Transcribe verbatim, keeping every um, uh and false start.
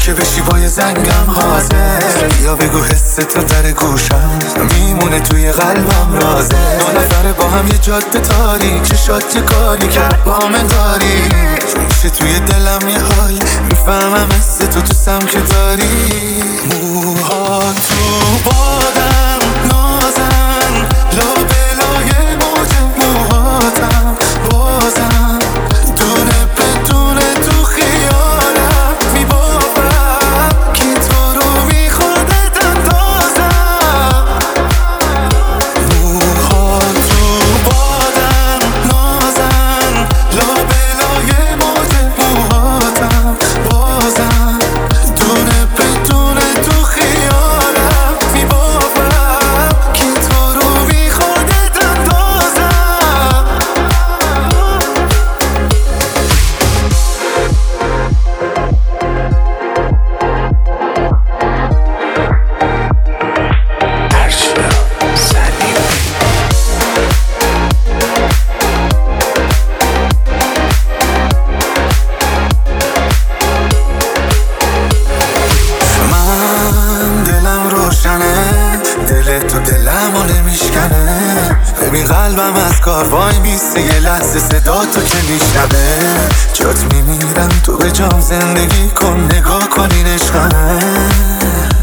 که بشی با یه زنگم حاضر. بیا بگو حس تو در گوشم میمونه توی قلبم رازه. دو نفره با هم یه جاده تاریک، چشات چه کاری کرد با من داری. میشه توی دلم یه حال میفهمم حس تو تو سم که داری. موها تو بادم نازن، لابلای موج موهاتم بازم دونه بدونه تو خیالم میبافم که تو رو میخوادت اندازم. موها تو بادم نازن، لابلای موج موهاتم بازم دونه بدونه تو خیالم میبافم که تو رو میخوادت اندازم. من دلم روشنه، دل تو دلمو نمیشکنه. ببین قلبم از کار وای میسته، یه لحظه صدا تو که میشنبه. جات میمیرم تو به جام زندگی کن، نگاه کن این عشقمه.